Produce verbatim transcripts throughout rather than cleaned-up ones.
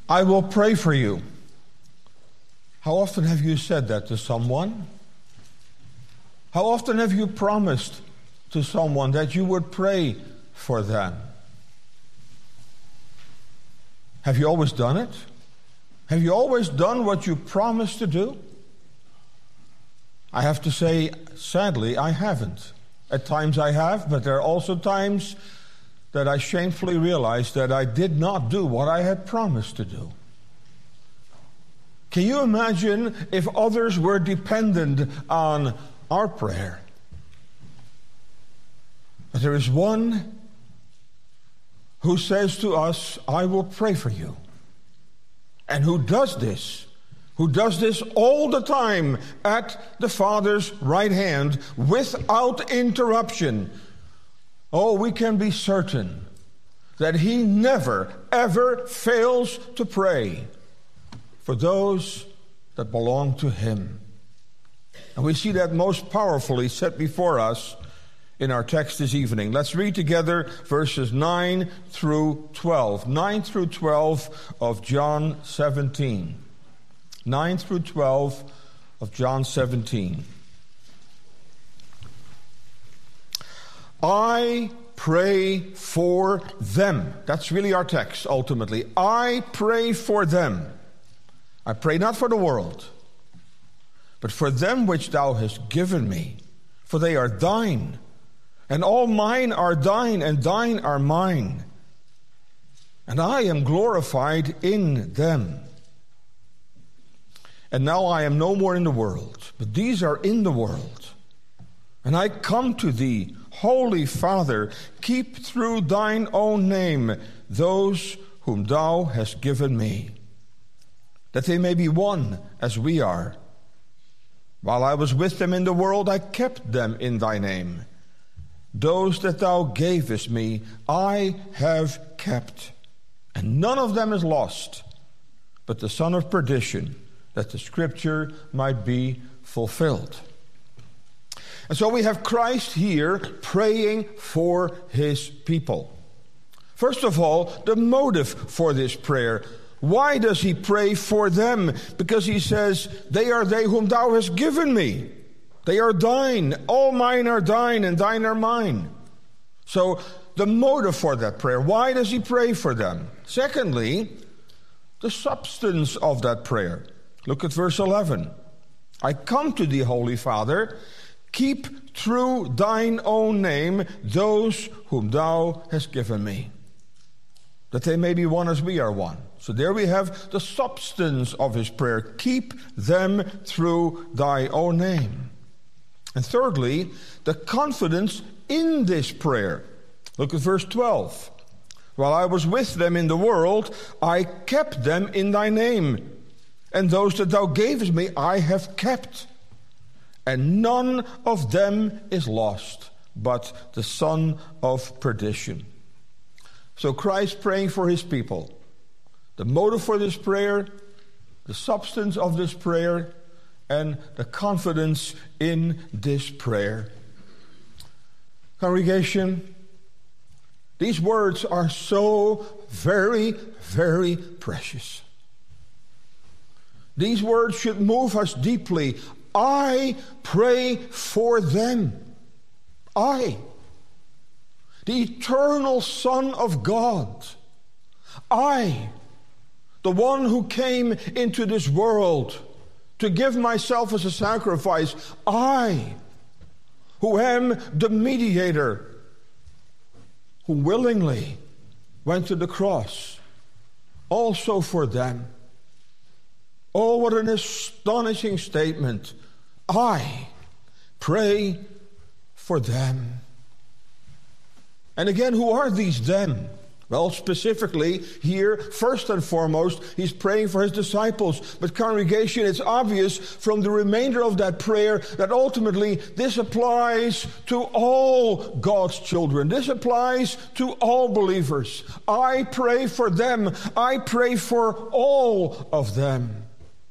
I will pray for you. How often have you said that to someone? How often have you promised to someone that you would pray for them? Have you always done it? Have you always done what you promised to do? I have to say, sadly, I haven't. At times I have, but there are also times that I shamefully realize that I did not do what I had promised to do. Can you imagine if others were dependent on our prayer? But there is one who says to us, I will pray for you. And who does this? Who does this all the time at the Father's right hand without interruption. Oh, we can be certain that he never, ever fails to pray for those that belong to him. And we see that most powerfully set before us in our text this evening. Let's read together verses nine through twelve. nine through twelve of John seventeen. nine through twelve of John seventeen. I pray for them. That's really our text, ultimately. I pray for them. I pray not for the world, but for them which thou hast given me. For they are thine, and all mine are thine, and thine are mine. And I am glorified in them. And now I am no more in the world, but these are in the world. And I come to thee, Holy Father, keep through thine own name those whom thou hast given me, that they may be one as we are. While I was with them in the world, I kept them in thy name. Those that thou gavest me, I have kept, and none of them is lost, but the son of perdition, that the scripture might be fulfilled. And so we have Christ here praying for his people. First of all, the motive for this prayer. Why does he pray for them? Because he says, they are they whom thou hast given me. They are thine. All mine are thine, and thine are mine. So the motive for that prayer. Why does he pray for them? Secondly, the substance of that prayer. Look at verse eleven. I come to thee, Holy Father, keep through thine own name those whom thou hast given me, that they may be one as we are one. So there we have the substance of his prayer. Keep them through thy own name. And thirdly, the confidence in this prayer. Look at verse twelve. While I was with them in the world, I kept them in thy name. And those that thou gavest me, I have kept. And none of them is lost, but the son of perdition. So Christ praying for his people. The motive for this prayer, the substance of this prayer, and the confidence in this prayer. Congregation, these words are so very, very precious. These words should move us deeply. I pray for them. I, the eternal Son of God. I, the one who came into this world to give myself as a sacrifice. I, who am the mediator, who willingly went to the cross, also for them. Oh, what an astonishing statement. I pray for them. And again, who are these them? Well, specifically here, first and foremost, he's praying for his disciples. But congregation, it's obvious from the remainder of that prayer that ultimately this applies to all God's children. This applies to all believers. I pray for them. I pray for all of them.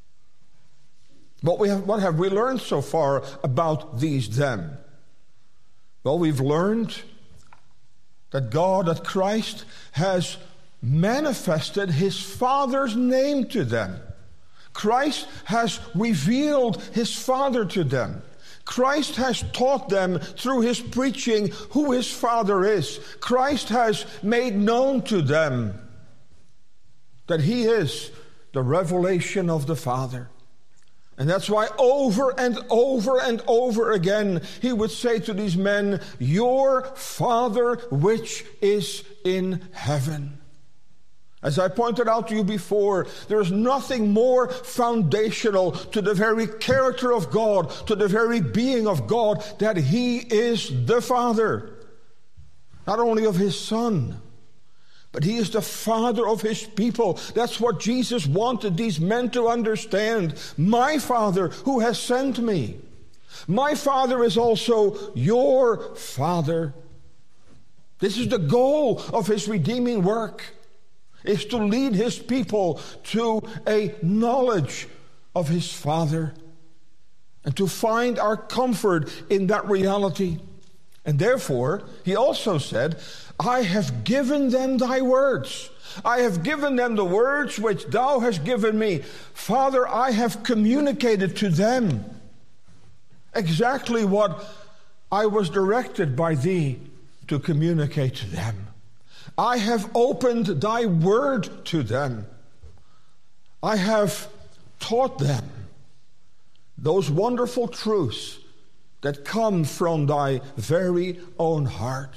What we have, what have we learned so far about these them? Well, we've learned that God, that Christ has manifested his Father's name to them. Christ has revealed his Father to them. Christ has taught them through his preaching who his Father is. Christ has made known to them that he is the revelation of the Father. And that's why over and over and over again he would say to these men, "Your Father which is in heaven." As I pointed out to you before, there is nothing more foundational to the very character of God, to the very being of God, that he is the Father. Not only of his Son, but he is the Father of his people. That's what Jesus wanted these men to understand. My Father who has sent me. My Father is also your Father. This is the goal of his redeeming work, is to lead his people to a knowledge of his Father and to find our comfort in that reality. And therefore, he also said, "I have given them thy words. I have given them the words which thou hast given me. Father, I have communicated to them exactly what I was directed by thee to communicate to them. I have opened thy word to them. I have taught them those wonderful truths that come from thy very own heart."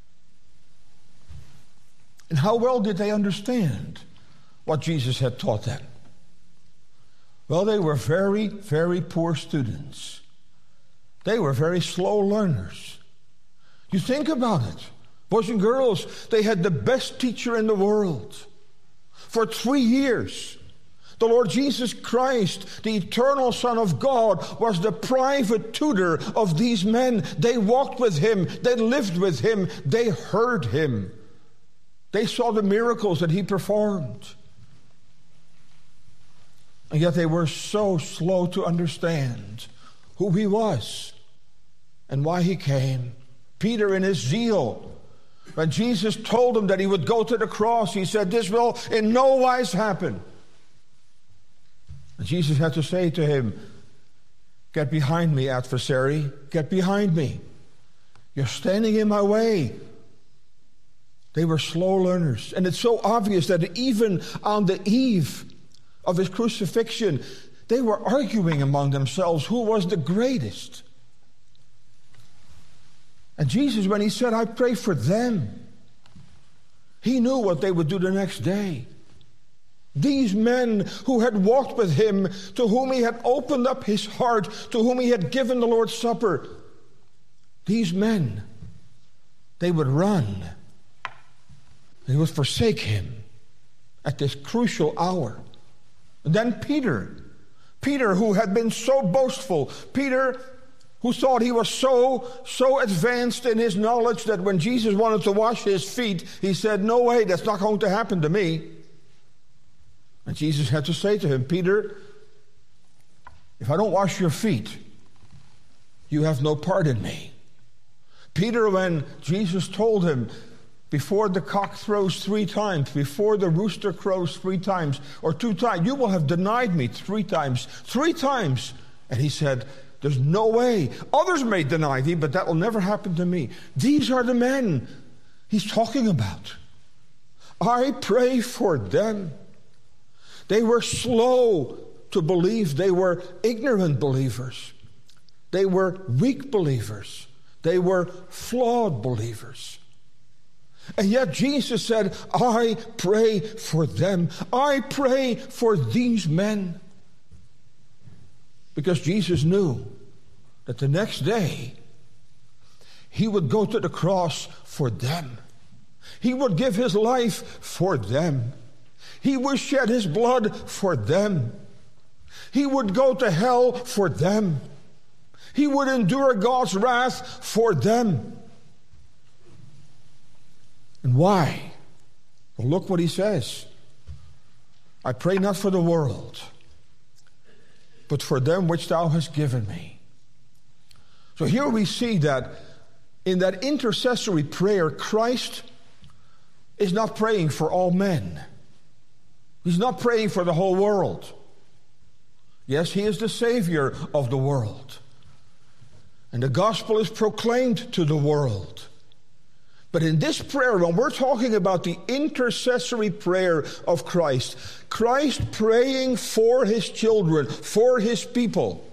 And how well did they understand what Jesus had taught them? Well, they were very, very poor students. They were very slow learners. You think about it. Boys and girls, they had the best teacher in the world. For three years, the Lord Jesus Christ, the eternal Son of God, was the private tutor of these men. They walked with him. They lived with him. They heard him. They saw the miracles that he performed. And yet they were so slow to understand who he was and why he came. Peter, in his zeal, when Jesus told him that he would go to the cross, he said, "This will in no wise happen." And Jesus had to say to him, "Get behind me, adversary. Get behind me. You're standing in my way." They were slow learners. And it's so obvious that even on the eve of his crucifixion, they were arguing among themselves who was the greatest. And Jesus, when he said, "I pray for them," he knew what they would do the next day. These men who had walked with him, to whom he had opened up his heart, to whom he had given the Lord's Supper, these men, they would run. They would forsake him at this crucial hour. And then Peter, Peter who had been so boastful, Peter who thought he was so, so advanced in his knowledge that when Jesus wanted to wash his feet, he said, "No way, that's not going to happen to me." And Jesus had to say to him, "Peter, if I don't wash your feet, you have no part in me." Peter, when Jesus told him, "Before the cock crows three times, before the rooster crows three times, or two times, you will have denied me three times, three times." And he said, "There's no way. Others may deny thee, but that will never happen to me." These are the men he's talking about. I pray for them. They were slow to believe. They were ignorant believers. They were weak believers. They were flawed believers. And yet Jesus said, "I pray for them. I pray for these men." Because Jesus knew that the next day he would go to the cross for them. He would give his life for them. He would shed his blood for them. He would go to hell for them. He would endure God's wrath for them. And why? Well, look what he says. "I pray not for the world, but for them which thou hast given me." So here we see that in that intercessory prayer, Christ is not praying for all men. He's not praying for the whole world. Yes, he is the Savior of the world. And the gospel is proclaimed to the world. But in this prayer, when we're talking about the intercessory prayer of Christ, Christ praying for his children, for his people,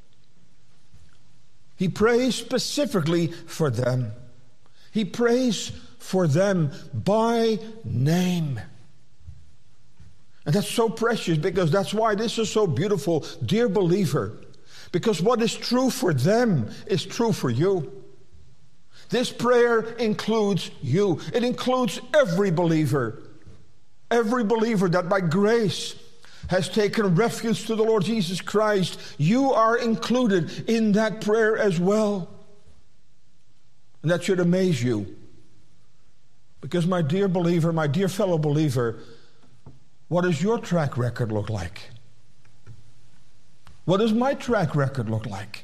he prays specifically for them. He prays for them by name. And that's so precious, because that's why this is so beautiful, dear believer. Because what is true for them is true for you. This prayer includes you. It includes every believer. Every believer that by grace has taken refuge to the Lord Jesus Christ. You are included in that prayer as well. And that should amaze you. Because my dear believer, my dear fellow believer, what does your track record look like? What does my track record look like?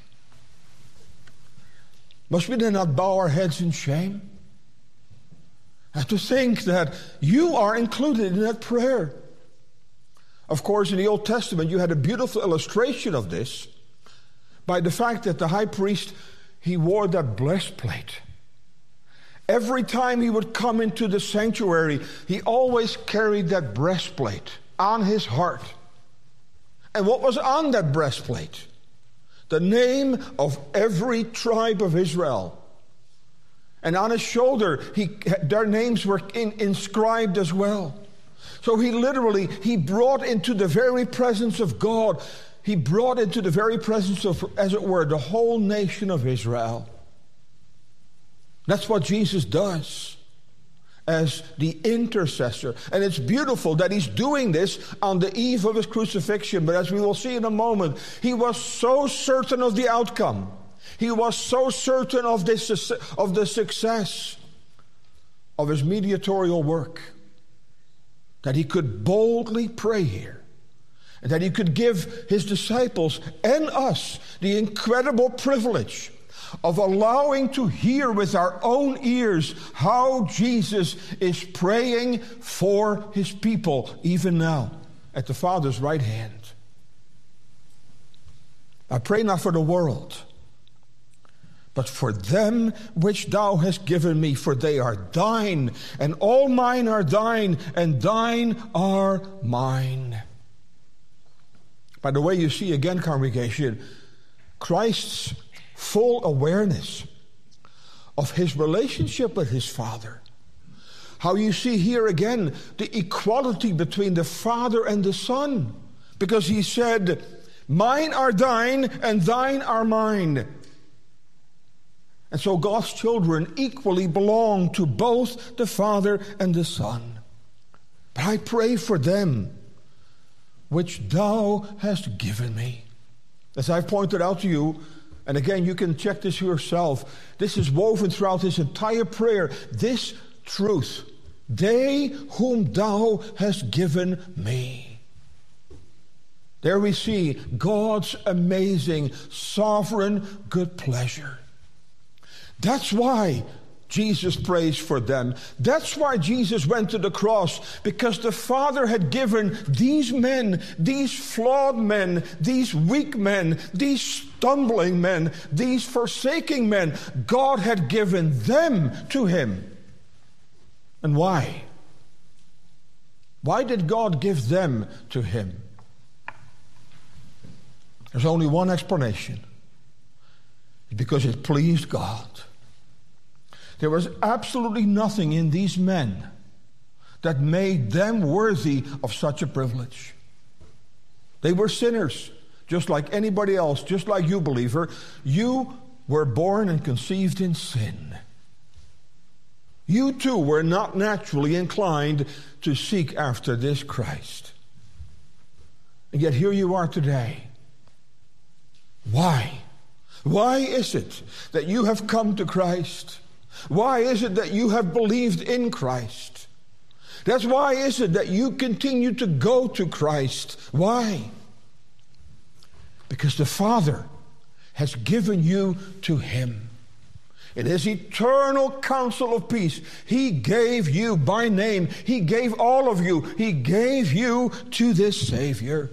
Must we then not bow our heads in shame? And to think that you are included in that prayer. Of course, in the Old Testament, you had a beautiful illustration of this by the fact that the high priest, he wore that breastplate. Every time he would come into the sanctuary, he always carried that breastplate on his heart. And what was on that breastplate? The name of every tribe of Israel. And on his shoulder, he, their names were in, inscribed as well. So he literally, he brought into the very presence of God, he brought into the very presence of, as it were, the whole nation of Israel. That's what Jesus does as the intercessor. And it's beautiful that he's doing this on the eve of his crucifixion. But as we will see in a moment, he was so certain of the outcome. He was so certain of, this, of the success of his mediatorial work that he could boldly pray here. And that he could give his disciples and us the incredible privilege of allowing to hear with our own ears how Jesus is praying for his people, even now, at the Father's right hand. I pray not for the world, but for them which thou hast given me, for they are thine, and all mine are thine, and thine are mine. By the way, you see again, congregation, Christ's full awareness of his relationship with his Father. How you see here again the equality between the Father and the Son. Because he said, mine are thine and thine are mine. And so God's children equally belong to both the Father and the Son. But I pray for them which thou hast given me. As I've pointed out to you, and again, you can check this yourself. This is woven throughout this entire prayer. This truth. They whom thou hast given me. There we see God's amazing, sovereign, good pleasure. That's why Jesus prays for them. That's why Jesus went to the cross, because the Father had given these men, these flawed men, these weak men, these stumbling men, these forsaking men, God had given them to him. And why? Why did God give them to him? There's only one explanation. Because it pleased God. There was absolutely nothing in these men that made them worthy of such a privilege. They were sinners, just like anybody else, just like you, believer. You were born and conceived in sin. You too were not naturally inclined to seek after this Christ. And yet here you are today. Why? Why is it that you have come to Christ? Why is it that you have believed in Christ? That's why is it that you continue to go to Christ? Why? Because the Father has given you to him. In his eternal counsel of peace, he gave you by name. He gave all of you. He gave you to this Savior.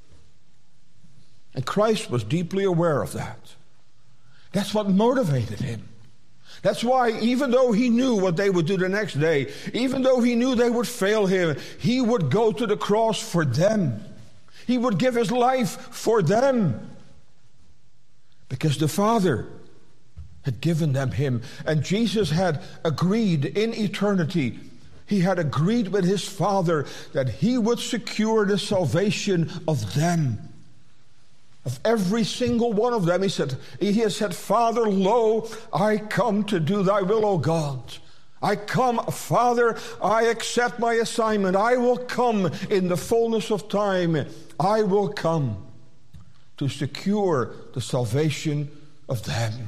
And Christ was deeply aware of that. That's what motivated him. That's why, even though he knew what they would do the next day, even though he knew they would fail him, he would go to the cross for them. He would give his life for them. Because the Father had given them him. And Jesus had agreed in eternity. He had agreed with his Father that he would secure the salvation of them. Of every single one of them. He said, he has said, Father, lo, I come to do thy will, O God. I come, Father, I accept my assignment. I will come in the fullness of time. I will come to secure the salvation of them.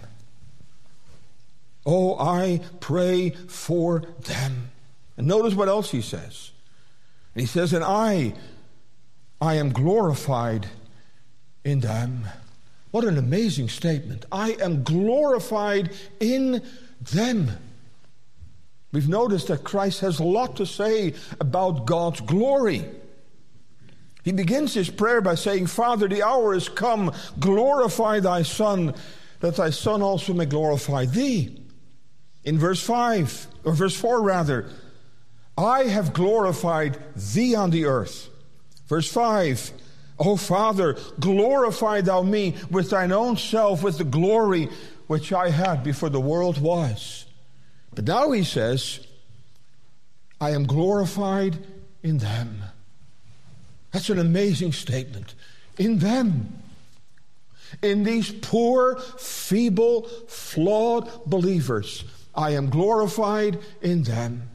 Oh, I pray for them. And notice what else he says. And he says, and I, I am glorified in them. What an amazing statement. I am glorified in them. We've noticed that Christ has a lot to say about God's glory. He begins his prayer by saying, Father, the hour is come. Glorify thy Son, that thy Son also may glorify thee. In verse five, or verse four rather, I have glorified thee on the earth. Verse five, O Father, glorify thou me with thine own self, with the glory which I had before the world was. But now he says, I am glorified in them. That's an amazing statement. In them. In these poor, feeble, flawed believers, I am glorified in them.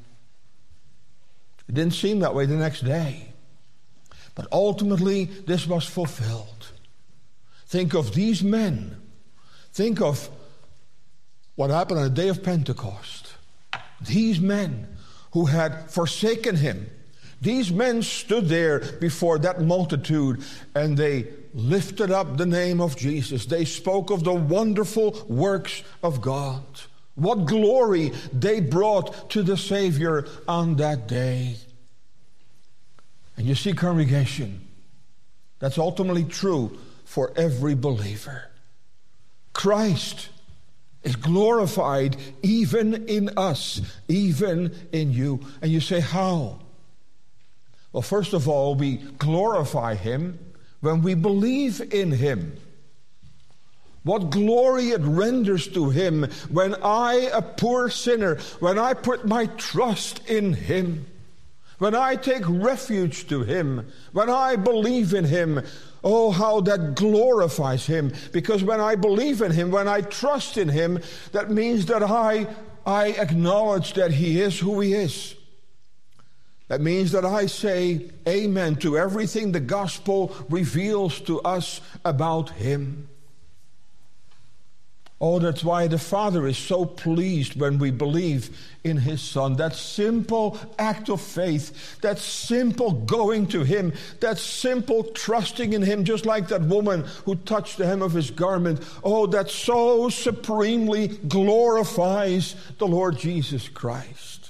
It didn't seem that way the next day. But ultimately, this was fulfilled. Think of these men. Think of what happened on the day of Pentecost. These men who had forsaken him. These men stood there before that multitude and they lifted up the name of Jesus. They spoke of the wonderful works of God. What glory they brought to the Savior on that day. And you see, congregation, that's ultimately true for every believer. Christ is glorified even in us, even in you. And you say, how? Well, first of all, we glorify him when we believe in him. What glory it renders to him when I, a poor sinner, when I put my trust in him. When I take refuge to him, when I believe in him, oh, how that glorifies him. Because when I believe in him, when I trust in him, that means that I, I acknowledge that he is who he is. That means that I say amen to everything the gospel reveals to us about him. Oh, that's why the Father is so pleased when we believe in his Son. That simple act of faith, that simple going to him, that simple trusting in him, just like that woman who touched the hem of his garment. Oh, that so supremely glorifies the Lord Jesus Christ.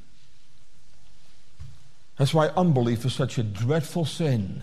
That's why unbelief is such a dreadful sin.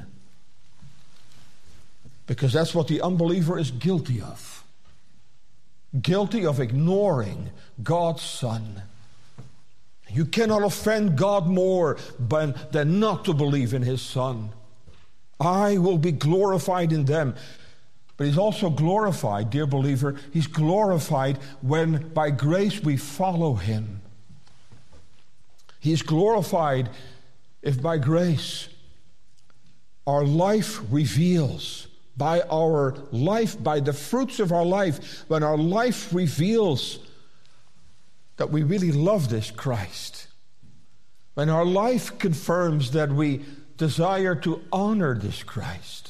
Because that's what the unbeliever is guilty of. Guilty of ignoring God's Son. You cannot offend God more than not to believe in his Son. I will be glorified in them. But he's also glorified, dear believer, he's glorified when by grace we follow him. He's glorified if by grace our life reveals, by our life, by the fruits of our life, when our life reveals that we really love this Christ, when our life confirms that we desire to honor this Christ,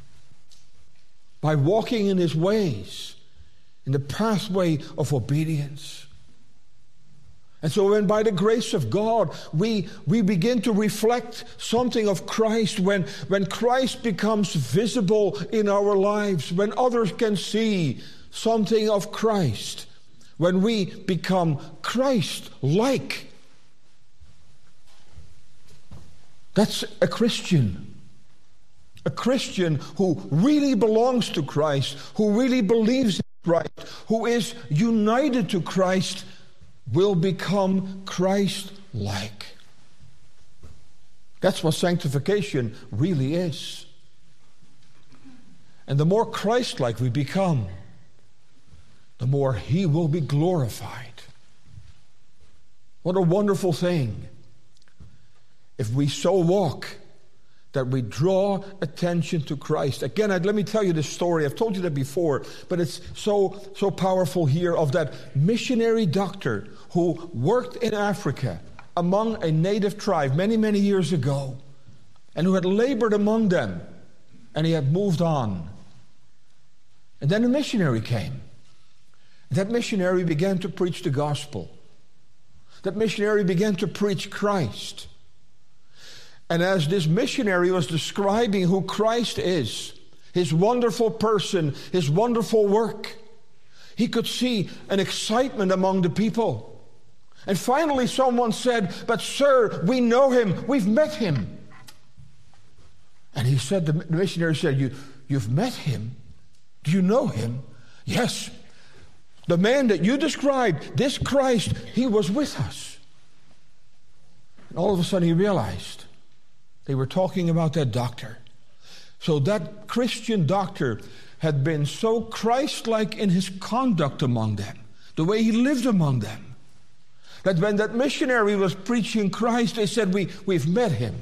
by walking in his ways, in the pathway of obedience. And so when by the grace of God we, we begin to reflect something of Christ, when, when Christ becomes visible in our lives, when others can see something of Christ, when we become Christ-like. That's a Christian. A Christian who really belongs to Christ, who really believes in Christ, who is united to Christ, will become Christ-like. That's what sanctification really is. And the more Christ-like we become, the more He will be glorified. What a wonderful thing if we so walk that we draw attention to Christ. Again, I'd, let me tell you this story. I've told you that before, but it's so, so powerful here, of that missionary doctor who worked in Africa among a native tribe many, many years ago, and who had labored among them, and he had moved on. And then a missionary came. That missionary began to preach the gospel. That missionary began to preach Christ. And as this missionary was describing who Christ is, His wonderful person, His wonderful work, he could see an excitement among the people. And finally someone said, "But sir, we know Him, we've met Him." And he said, the missionary said, you, you've met Him? Do you know Him? Yes. The man that you described, this Christ, He was with us. And all of a sudden he realized they were talking about that doctor. So that Christian doctor had been so Christ-like in his conduct among them, the way he lived among them, that when that missionary was preaching Christ, they said, we, we've met Him.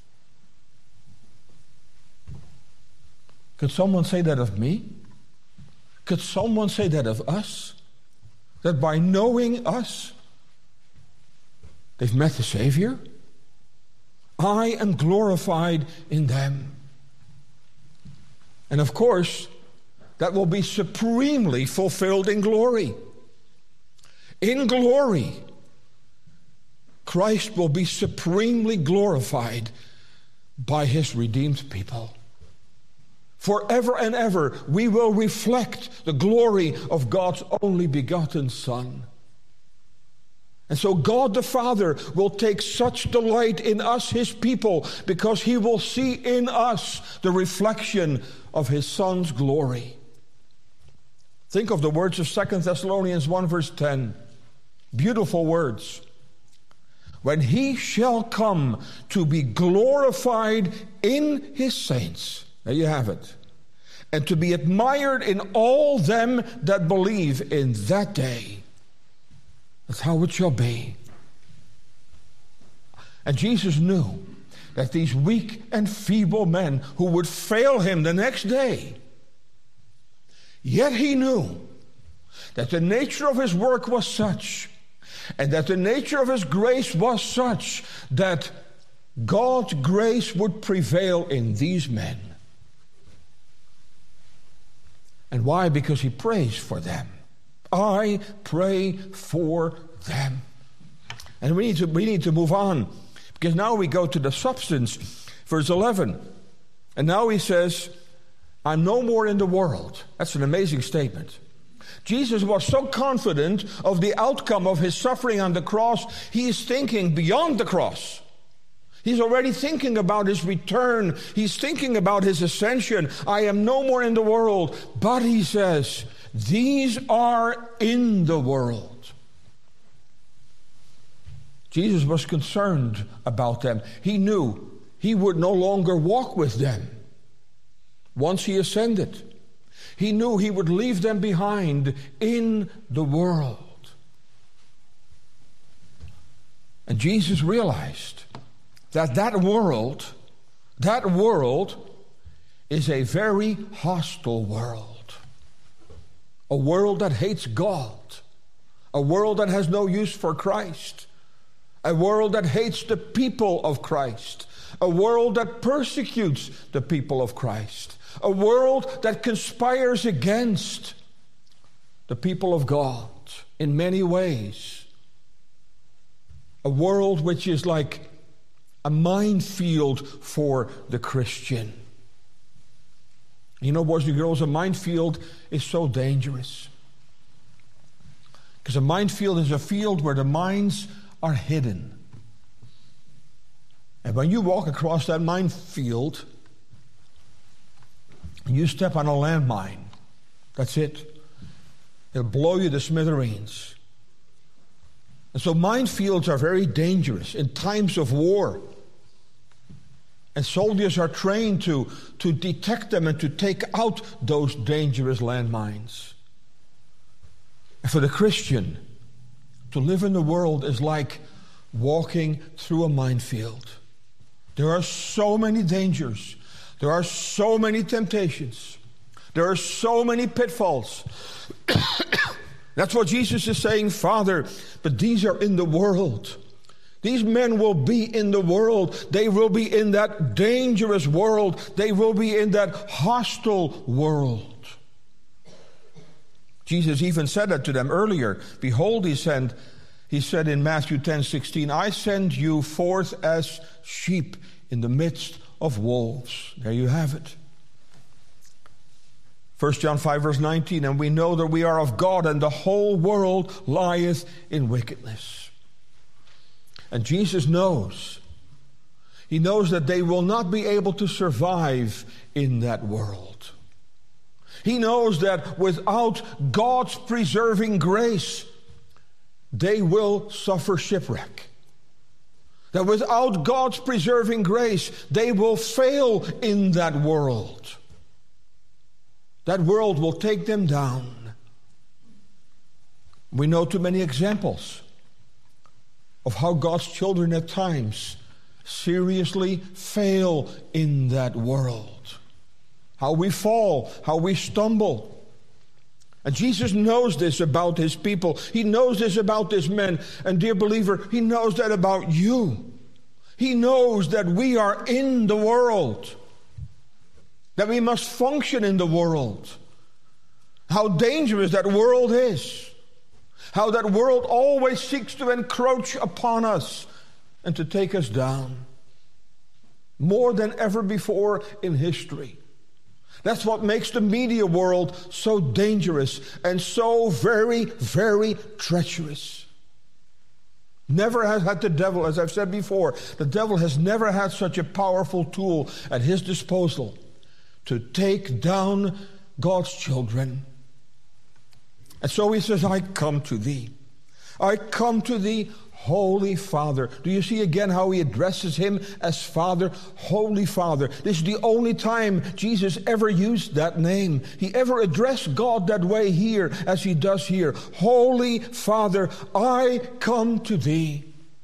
Could someone say that of me? Could someone say that of us? That by knowing us, they've met the Savior? I am glorified in them. And of course, that will be supremely fulfilled in glory. In glory, Christ will be supremely glorified by His redeemed people. Forever and ever, we will reflect the glory of God's only begotten Son. And so God the Father will take such delight in us, His people, because He will see in us the reflection of His Son's glory. Think of the words of Second Thessalonians one verse ten. Beautiful words. When He shall come to be glorified in His saints. There you have it. And to be admired in all them that believe in that day. That's how it shall be. And Jesus knew that these weak and feeble men who would fail Him the next day, yet He knew that the nature of His work was such, and that the nature of His grace was such, that God's grace would prevail in these men. And why? Because He prays for them. I pray for them. And we need to, we need to move on, because now we go to the substance. Verse eleven. And now He says, I'm no more in the world. That's an amazing statement. Jesus was so confident of the outcome of His suffering on the cross, He is thinking beyond the cross. He's already thinking about His return. He's thinking about His ascension. I am no more in the world. But He says, these are in the world. Jesus was concerned about them. He knew He would no longer walk with them once He ascended. He knew He would leave them behind in the world. And Jesus realized that that world, that world is a very hostile world. A world that hates God. A world that has no use for Christ. A world that hates the people of Christ. A world that persecutes the people of Christ. A world that conspires against the people of God in many ways. A world which is like a minefield for the Christian. You know, boys and girls, a minefield is so dangerous. Because a minefield is a field where the mines are hidden. And when you walk across that minefield, you step on a landmine. That's it. It'll blow you to smithereens. And so minefields are very dangerous in times of war. And soldiers are trained to, to detect them and to take out those dangerous landmines. And for the Christian, to live in the world is like walking through a minefield. There are so many dangers. There are so many temptations. There are so many pitfalls. That's what Jesus is saying, Father, but these are in the world. These men will be in the world. They will be in that dangerous world. They will be in that hostile world. Jesus even said that to them earlier. Behold, he sent, he said in Matthew ten sixteen, I send you forth as sheep in the midst of wolves. There you have it. First John five verse nineteen, and we know that we are of God, and the whole world lieth in wickedness. And Jesus knows. He knows that they will not be able to survive in that world. He knows that without God's preserving grace, they will suffer shipwreck. That without God's preserving grace, they will fail in that world. That world will take them down. We know too many examples of how God's children at times seriously fail in that world. How we fall, how we stumble. And Jesus knows this about his people. He knows this about this men. And dear believer, he knows that about you. He knows that we are in the world. That we must function in the world. How dangerous that world is. How that world always seeks to encroach upon us and to take us down. More than ever before in history. That's what makes the media world so dangerous and so very, very treacherous. Never has had the devil, as I've said before, the devil has never had such a powerful tool at his disposal to take down God's children. And so he says, I come to thee. I come to thee, Holy Father. Do you see again how he addresses him as Father? Holy Father. This is the only time Jesus ever used that name. He ever addressed God that way here as he does here. Holy Father, I come to thee.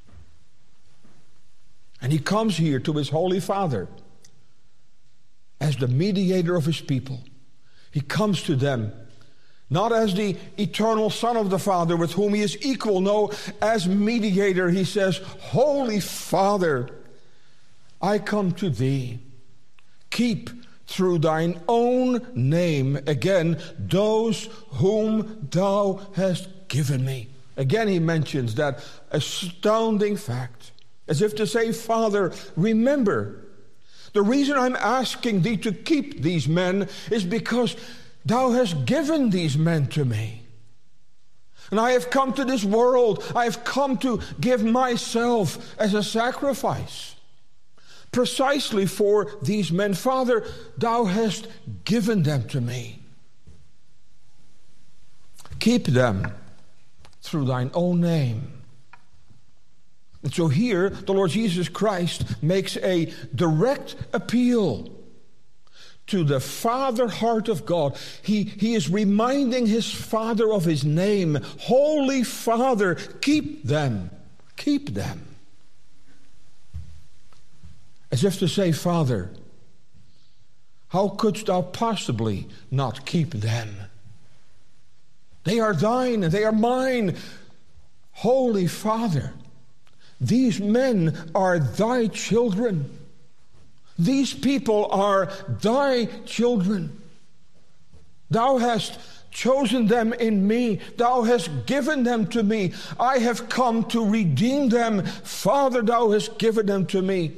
And he comes here to his Holy Father as the mediator of his people. He comes to them not as the eternal Son of the Father with whom he is equal. No, as mediator, he says, Holy Father, I come to thee. Keep through thine own name, again, those whom thou hast given me. Again, he mentions that astounding fact, as if to say, Father, remember, the reason I'm asking thee to keep these men is because thou hast given these men to me. And I have come to this world. I have come to give myself as a sacrifice. Precisely for these men. Father, thou hast given them to me. Keep them through thine own name. And so here, the Lord Jesus Christ makes a direct appeal to the Father heart of God. He, he is reminding his Father of his name. Holy Father, keep them. Keep them. As if to say, Father, how couldst thou possibly not keep them? They are thine and they are mine. Holy Father, these men are thy children. These people are thy children. Thou hast chosen them in me. Thou hast given them to me. I have come to redeem them. Father, thou hast given them to me.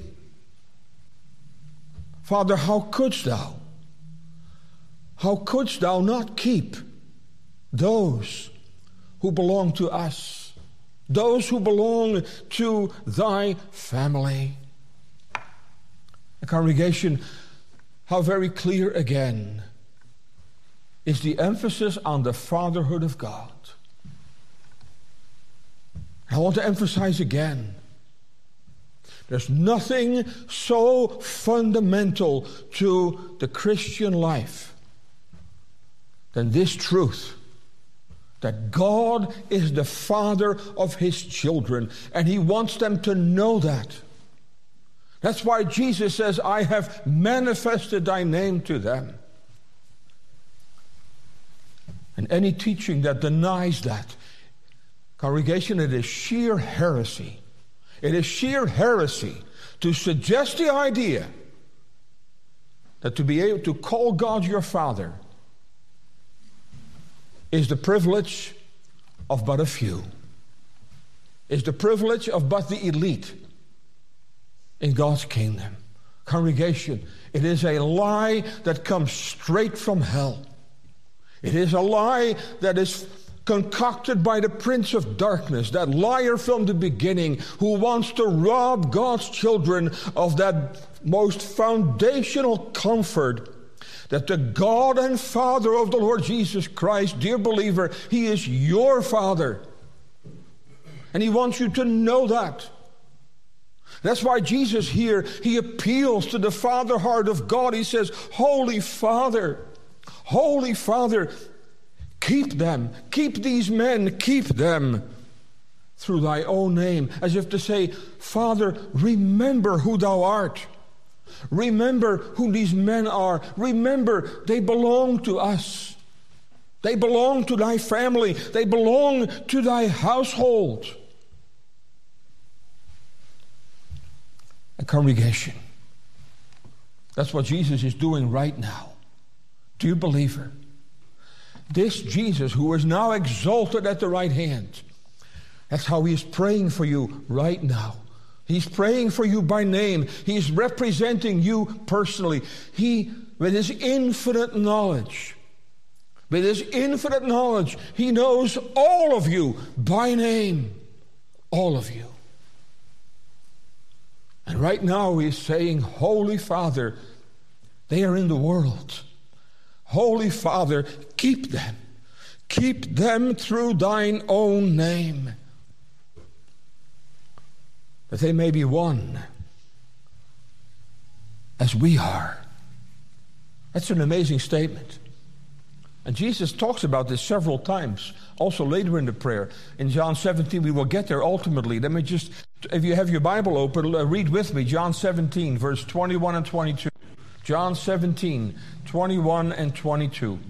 Father, how couldst thou? How couldst thou not keep those who belong to us, those who belong to thy family. The congregation, how very clear again is the emphasis on the fatherhood of God. I want to emphasize again, there's nothing so fundamental to the Christian life than this truth, that God is the Father of His children, and He wants them to know that. That's why Jesus says, I have manifested thy name to them. And any teaching that denies that, congregation, it is sheer heresy. It is sheer heresy to suggest the idea that to be able to call God your Father is the privilege of but a few, is the privilege of but the elite in God's kingdom. Congregation, it is a lie that comes straight from hell. It is a lie that is concocted by the prince of darkness, that liar from the beginning who wants to rob God's children of that most foundational comfort, that the God and Father of the Lord Jesus Christ, dear believer, He is your Father. And He wants you to know that. That's why Jesus here, He appeals to the Father heart of God. He says, Holy Father, Holy Father, keep them, keep these men, keep them through thy own name. As if to say, Father, remember who thou art. Remember who these men are. Remember, they belong to us. They belong to thy family. They belong to thy household. A congregation. That's what Jesus is doing right now. Dear believer, this Jesus who is now exalted at the right hand, that's how He is praying for you right now. He's praying for you by name. He's representing you personally. He, with His infinite knowledge, with His infinite knowledge, He knows all of you by name. All of you. And right now He's saying, Holy Father, they are in the world. Holy Father, keep them. Keep them through thine own name, that they may be one as we are. That's an amazing statement. And Jesus talks about this several times, also later in the prayer. In John seventeen, we will get there ultimately. Let me just, if you have your Bible open, read with me John seventeen, verse twenty-one and twenty-two. John seventeen, twenty-one and twenty-two.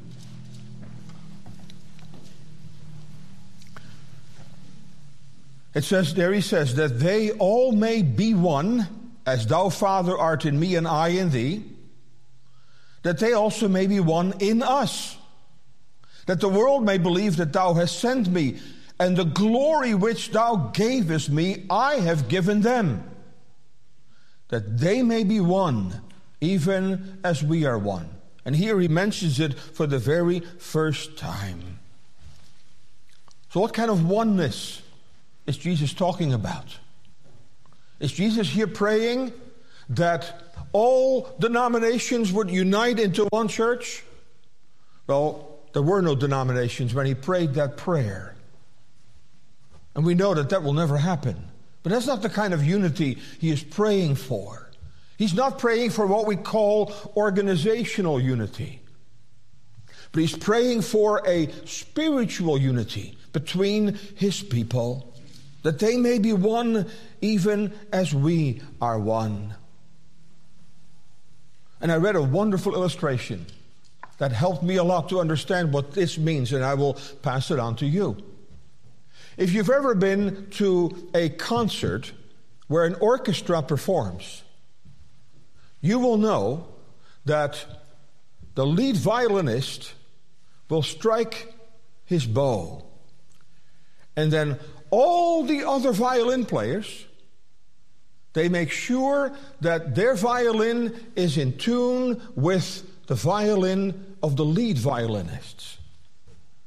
It says there, He says, that they all may be one, as thou, Father, art in me and I in thee, that they also may be one in us, that the world may believe that thou hast sent me, and the glory which thou gavest me I have given them, that they may be one, even as we are one. And here He mentions it for the very first time. So what kind of oneness is Jesus talking about? Is Jesus here praying that all denominations would unite into one church? Well, there were no denominations when He prayed that prayer. And we know that that will never happen. But that's not the kind of unity He is praying for. He's not praying for what we call organizational unity. But He's praying for a spiritual unity between His people, that they may be one even as we are one. And I read a wonderful illustration that helped me a lot to understand what this means, and I will pass it on to you. If you've ever been to a concert where an orchestra performs, you will know that the lead violinist will strike his bow, and then all the other violin players, they make sure that their violin is in tune with the violin of the lead violinists.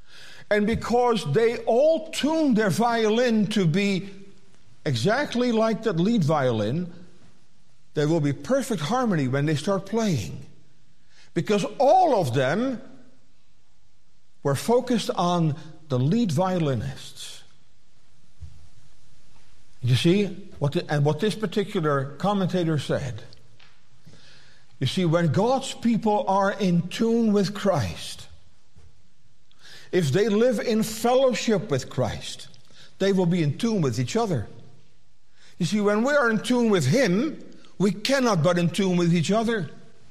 And because they all tune their violin to be exactly like that lead violin, there will be perfect harmony when they start playing. Because all of them were focused on the lead violinists. You see, what the, and what this particular commentator said. You see, when God's people are in tune with Christ, if they live in fellowship with Christ, they will be in tune with each other. You see, when we are in tune with Him, we cannot but in tune with each other.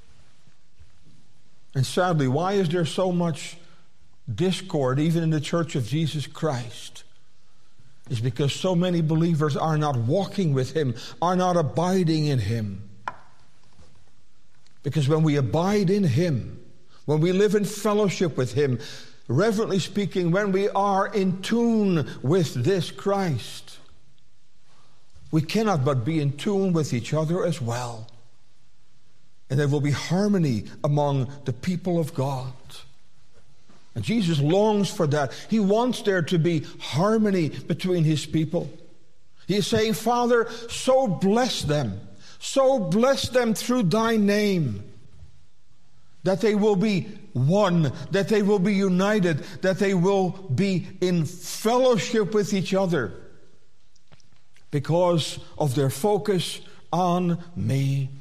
And sadly, why is there so much discord even in the Church of Jesus Christ? It's because so many believers are not walking with Him, are not abiding in Him. Because when we abide in Him, when we live in fellowship with Him, reverently speaking, when we are in tune with this Christ, we cannot but be in tune with each other as well. And there will be harmony among the people of God. And Jesus longs for that. He wants there to be harmony between His people. He is saying, Father, so bless them, so bless them through Thy name, that they will be one, that they will be united, that they will be in fellowship with each other because of their focus on me.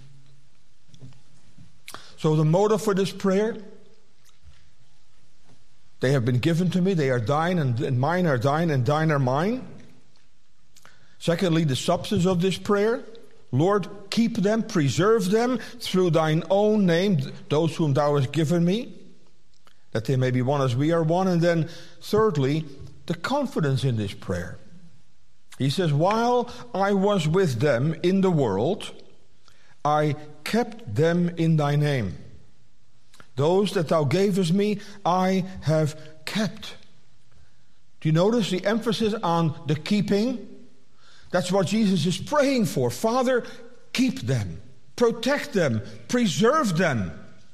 So the motive for this prayer, they have been given to me, they are thine, and, and mine are thine, and thine are mine. Secondly, the substance of this prayer, Lord, keep them, preserve them through thine own name, those whom thou hast given me, that they may be one as we are one. And then thirdly, the confidence in this prayer. He says, while I was with them in the world, I kept them in thy name. Those that thou gavest me, I have kept. Do you notice the emphasis on the keeping? That's what Jesus is praying for. Father, keep them, protect them, preserve them.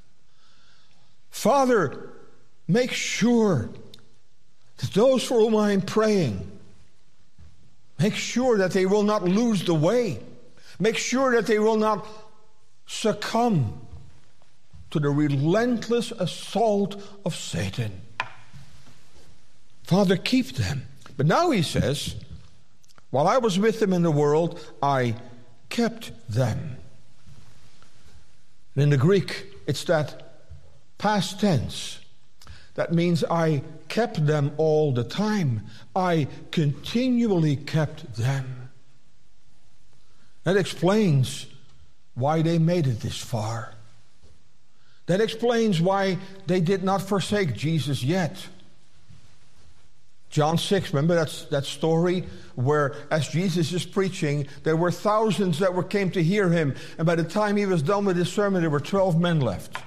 Father, make sure that those for whom I am praying, make sure that they will not lose the way. Make sure that they will not succumb to the relentless assault of Satan. Father, keep them. But now he says, while I was with them in the world, I kept them. And in the Greek, it's that past tense. That means I kept them all the time. I continually kept them. That explains why they made it this far. That explains why they did not forsake Jesus yet. John six, remember that, that story where as Jesus is preaching, there were thousands that were came to hear him. And by the time he was done with his sermon, there were twelve men left.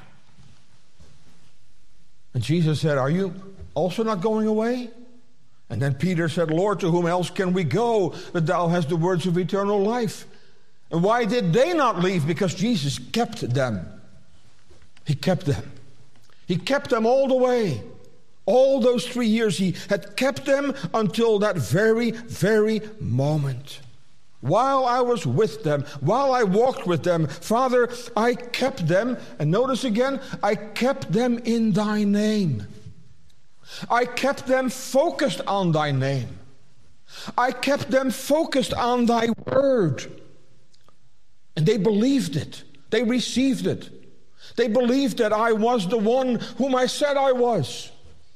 And Jesus said, are you also not going away? And then Peter said, Lord, to whom else can we go that thou hast the words of eternal life? And why did they not leave? Because Jesus kept them. He kept them. He kept them all the way. All those three years he had kept them until that very, very moment. While I was with them, while I walked with them, Father, I kept them. And notice again, I kept them in thy name. I kept them focused on thy name. I kept them focused on thy word. And they believed it. They received it. They believed that I was the one whom I said I was.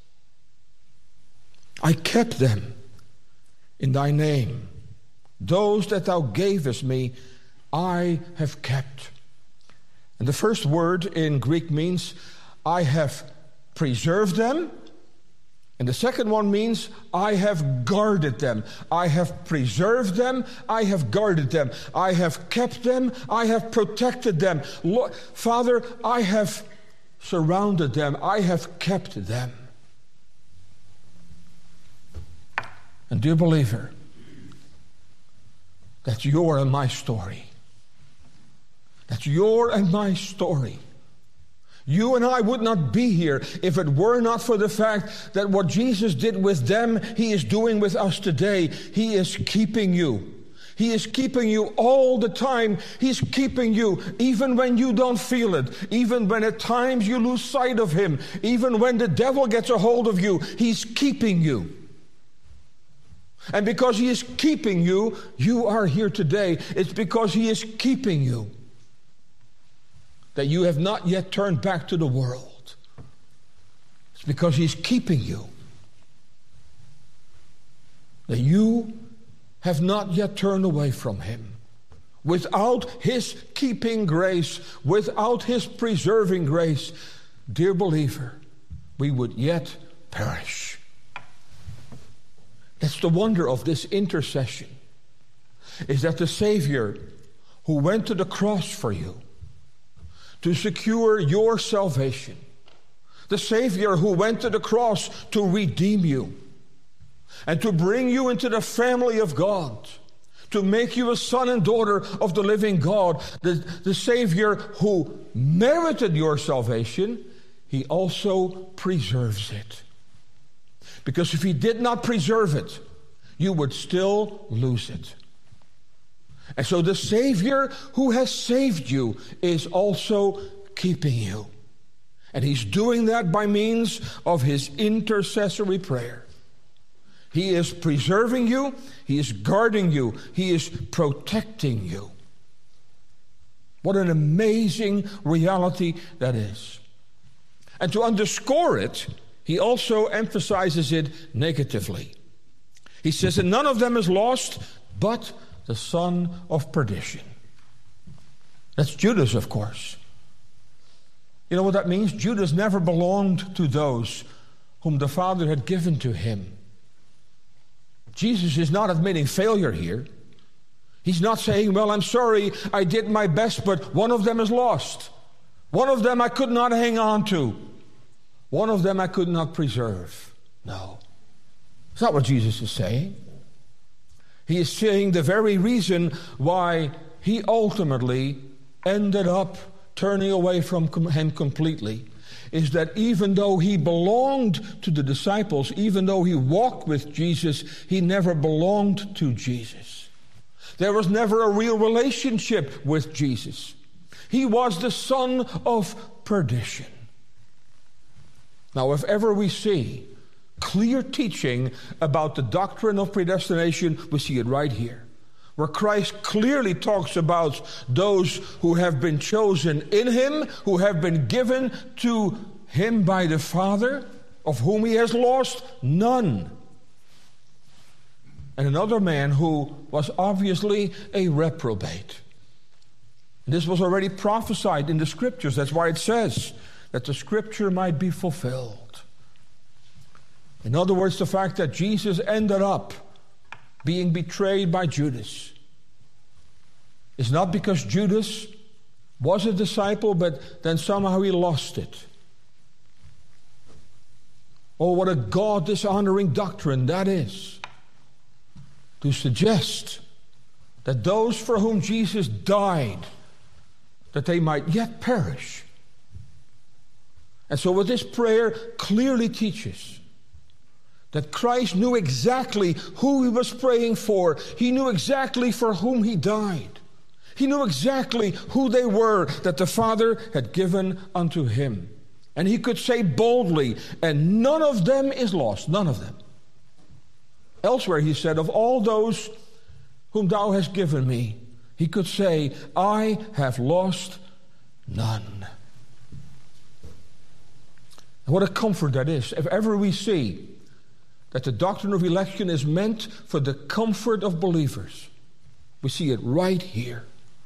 I kept them in thy name. Those that thou gavest me, I have kept. And the first word in Greek means I have preserved them. And the second one means I have guarded them. I have preserved them. I have guarded them. I have kept them. I have protected them. Lord, Father, I have surrounded them. I have kept them. And dear believer, that's your and my story. That's your and my story. You and I would not be here if it were not for the fact that what Jesus did with them, He is doing with us today. He is keeping you. He is keeping you all the time. He's keeping you even when you don't feel it. Even when at times you lose sight of Him. Even when the devil gets a hold of you. He's keeping you. And because He is keeping you, you are here today. It's because He is keeping you that you have not yet turned back to the world. It's because He's keeping you that you have not yet turned away from Him. Without His keeping grace, without His preserving grace, dear believer, we would yet perish. That's the wonder of this intercession, is that the Savior who went to the cross for you to secure your salvation, the Savior who went to the cross to redeem you and to bring you into the family of God, to make you a son and daughter of the living God, the, the Savior who merited your salvation, He also preserves it. Because if He did not preserve it, you would still lose it. And so the Savior who has saved you is also keeping you. And He's doing that by means of His intercessory prayer. He is preserving you. He is guarding you. He is protecting you. What an amazing reality that is. And to underscore it, He also emphasizes it negatively. He says, and none of them is lost, but the son of perdition. That's Judas, of course. You know what that means? Judas never belonged to those whom the Father had given to him. Jesus is not admitting failure here. He's not saying, well, I'm sorry, I did my best, but one of them is lost. One of them I could not hang on to. One of them I could not preserve. No. It's not what Jesus is saying. He is saying the very reason why He ultimately ended up turning away from Him completely is that even though He belonged to the disciples, even though He walked with Jesus, He never belonged to Jesus. There was never a real relationship with Jesus. He was the son of perdition. Now, if ever we see clear teaching about the doctrine of predestination, we see it right here, where Christ clearly talks about those who have been chosen in Him, who have been given to Him by the Father, of whom He has lost none. And another man who was obviously a reprobate. This was already prophesied in the Scriptures. That's why it says that the Scripture might be fulfilled. In other words, the fact that Jesus ended up being betrayed by Judas is not because Judas was a disciple, but then somehow he lost it. Oh, what a God-dishonoring doctrine that is, to suggest that those for whom Jesus died, that they might yet perish. And so what this prayer clearly teaches, that Christ knew exactly who He was praying for. He knew exactly for whom He died. He knew exactly who they were that the Father had given unto Him. And He could say boldly, and none of them is lost, none of them. Elsewhere He said, of all those whom Thou hast given me, He could say, I have lost none. And what a comfort that is. If ever we see that the doctrine of election is meant for the comfort of believers, we see it right here.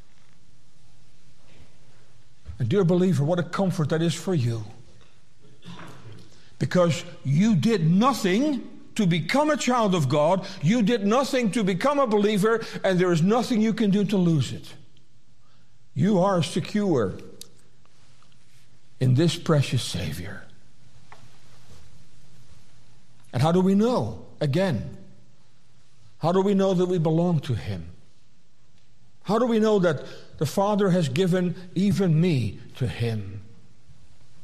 And dear believer, what a comfort that is for you. Because you did nothing to become a child of God, you did nothing to become a believer, and there is nothing you can do to lose it. You are secure in this precious Savior. And how do we know? Again, how do we know that we belong to Him? How do we know that the Father has given even me to Him?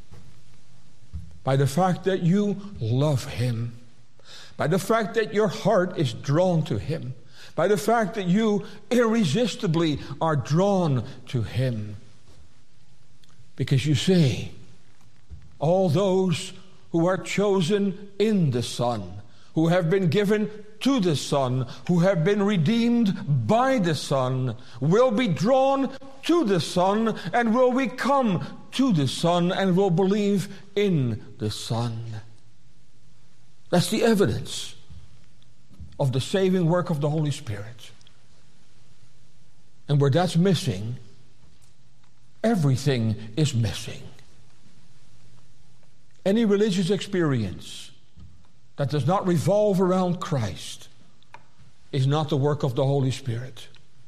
by the fact that you love him, by the fact that your heart is drawn to him, by the fact that you irresistibly are drawn to him. Because you see, all those who are chosen in the Son, who have been given to the Son, who have been redeemed by the Son, will be drawn to the Son and will become to the Son and will believe in the Son. That's the evidence of the saving work of the Holy Spirit. And where that's missing, everything is missing. Any religious experience that does not revolve around Christ is not the work of the Holy Spirit.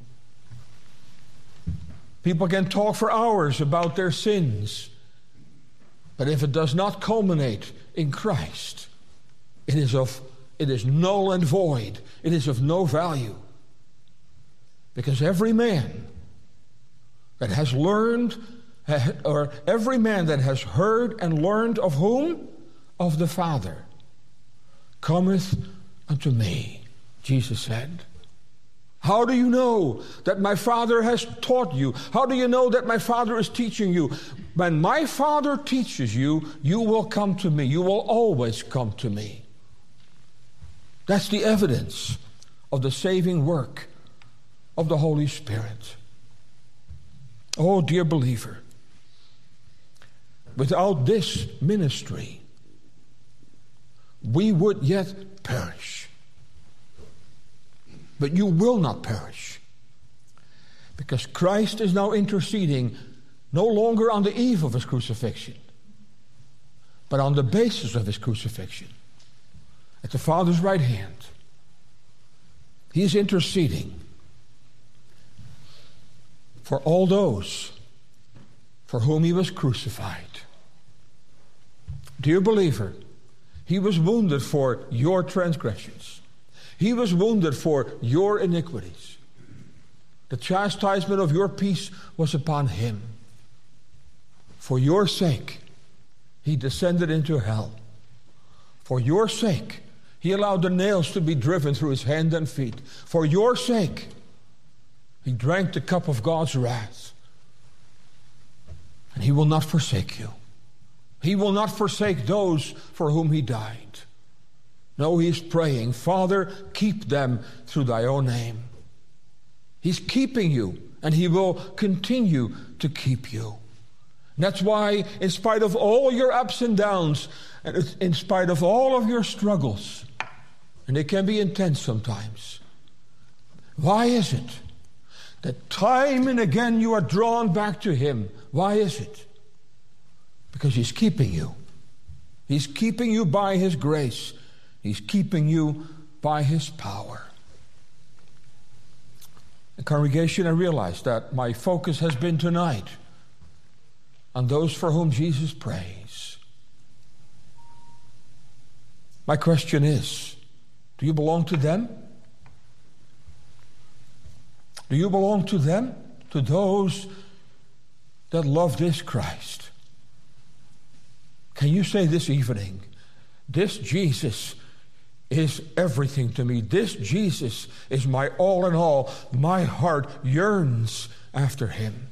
People can talk for hours about their sins, but if it does not culminate in Christ, it is of it is null and void. It is of no value. Because every man that has learned, or every man that has heard and learned of whom? Of the Father, cometh unto me, Jesus said. How do you know that my Father has taught you? How do you know that my Father is teaching you? When my Father teaches you, you will come to me. You will always come to me. That's the evidence of the saving work of the Holy Spirit. Oh, dear believer, without this ministry, we would yet perish. But you will not perish, because Christ is now interceding no longer on the eve of his crucifixion, but on the basis of his crucifixion. At the Father's right hand, he is interceding for all those for whom he was crucified. Dear believer, he was wounded for your transgressions. He was wounded for your iniquities. The chastisement of your peace was upon him. For your sake, he descended into hell. For your sake, he allowed the nails to be driven through his hand and feet. For your sake, he drank the cup of God's wrath. And he will not forsake you. He will not forsake those for whom he died. No, he's praying, Father, keep them through thy own name. He's keeping you, and he will continue to keep you. And that's why, in spite of all your ups and downs, and in spite of all of your struggles, and they can be intense sometimes, why is it that time and again you are drawn back to him? Why is it? Because he's keeping you. He's keeping you by his grace. He's keeping you by his power. The congregation, I realize that my focus has been tonight on those for whom Jesus prays. My question is, do you belong to them? Do you belong to them? To those that love this Christ? Can you say this evening, this Jesus is everything to me. This Jesus is my all in all. My heart yearns after him.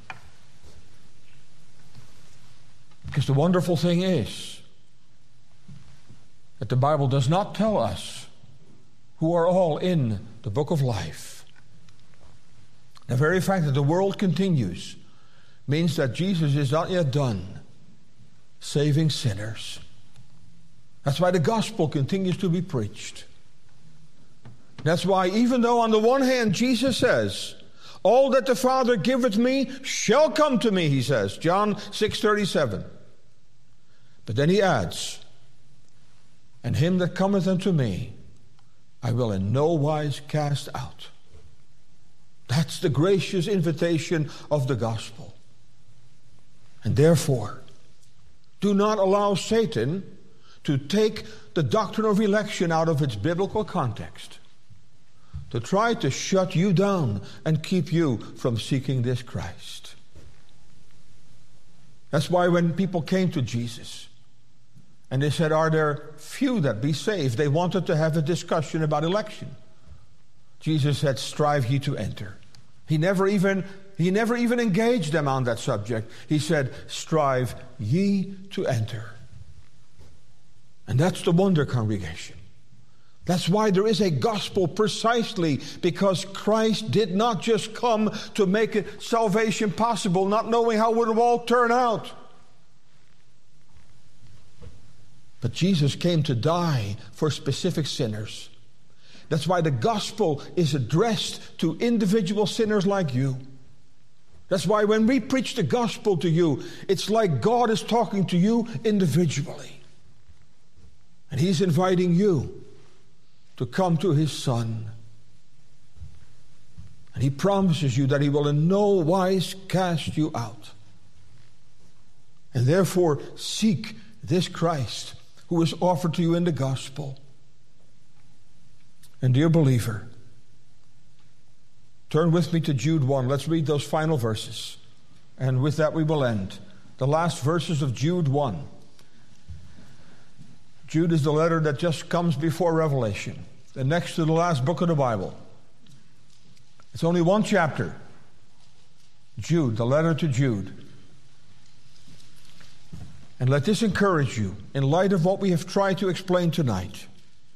Because the wonderful thing is that the Bible does not tell us who are all in the book of life. The very fact that the world continues means that Jesus is not yet done saving sinners. That's why the gospel continues to be preached. That's why, even though on the one hand Jesus says, all that the Father giveth me shall come to me, he says, John six thirty-seven. But then he adds, and him that cometh unto me, I will in no wise cast out. That's the gracious invitation of the gospel. And therefore, do not allow Satan to take the doctrine of election out of its biblical context, to try to shut you down and keep you from seeking this Christ. That's why when people came to Jesus And they said, are there few that be saved? They wanted to have a discussion about election. Jesus said, strive ye to enter. He never even, he never even engaged them on that subject. He said, strive ye to enter. And that's the wonder, congregation. That's why there is a gospel, precisely because Christ did not just come to make it salvation possible, not knowing how it would all turn out. But Jesus came to die for specific sinners. That's why the gospel is addressed to individual sinners like you. That's why when we preach the gospel to you, it's like God is talking to you individually. And He's inviting you to come to His Son. And He promises you that He will in no wise cast you out. And therefore seek this Christ who is offered to you in the gospel. And dear believer, turn with me to Jude one. Let's read those final verses. And with that we will end. The last verses of Jude one. Jude is the letter that just comes before Revelation, the next to the last book of the Bible. It's only one chapter. Jude, the letter to Jude. And let this encourage you in light of what we have tried to explain tonight.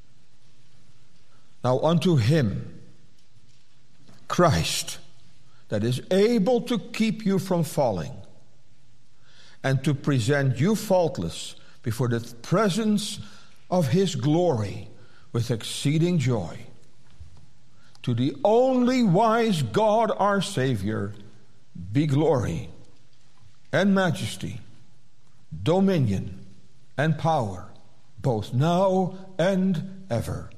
Now unto Him, Christ, that is able to keep you from falling and to present you faultless before the presence of His glory with exceeding joy. To the only wise God our Savior be glory and majesty, dominion and power, both now and ever.